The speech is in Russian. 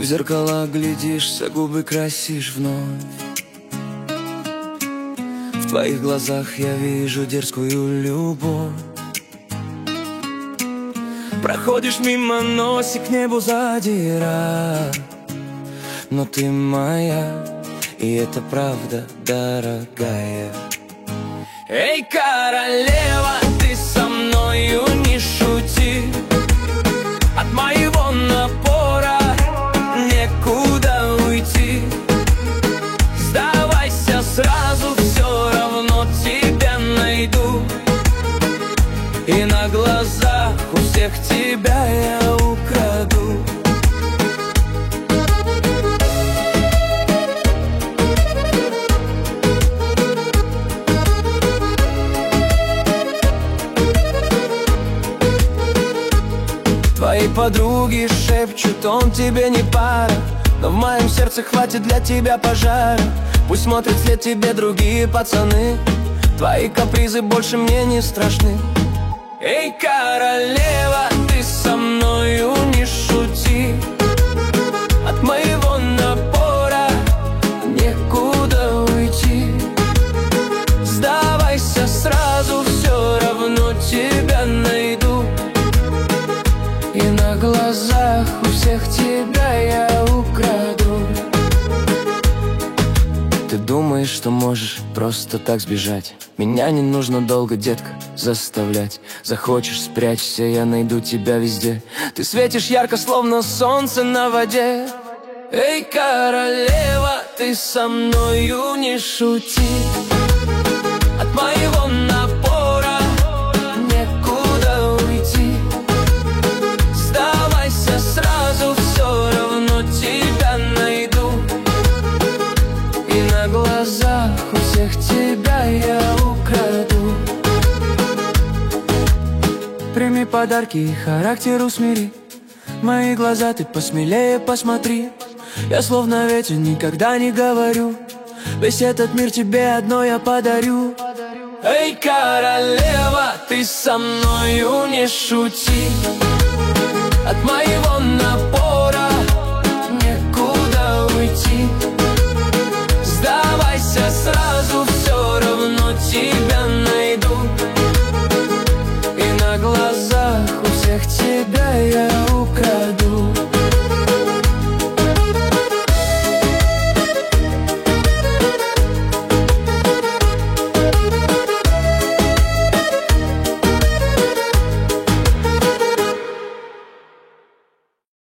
в зеркала глядишься, губы красишь вновь. В твоих глазах я вижу дерзкую любовь. Проходишь мимо, носик к небу задирая, но ты моя, и это правда, дорогая. Эй, королева, ты со мною не шути. От моего напора некуда уйти. Сдавайся сразу, все равно тебя найду. И на глазах у всех тебя я украду. Твои подруги шепчут, он тебе не пара, но в моем сердце хватит для тебя пожара. Пусть смотрят вслед тебе другие пацаны, твои капризы больше мне не страшны. Эй, королева, ты со мною не шути. От моего напора некуда уйти. Сдавайся сразу, все равно тебя найду. И на глазах у всех тебя я украду. Ты думаешь, что можешь просто так сбежать? Меня не нужно долго, детка, заставлять. Захочешь, спрячься, я найду тебя везде. Ты светишь ярко, словно солнце на воде. Эй, королева, ты со мною не шути. От моего напора некуда уйти. Сдавайся сразу, все равно тебя найду. И на глазах у всех тебя я украду. Прими подарки и характер усмири. Мои глаза ты посмелее посмотри. Я словно ветер, никогда не говорю. Весь этот мир тебе одно я подарю. Эй, королева, ты со мною не шути. От моего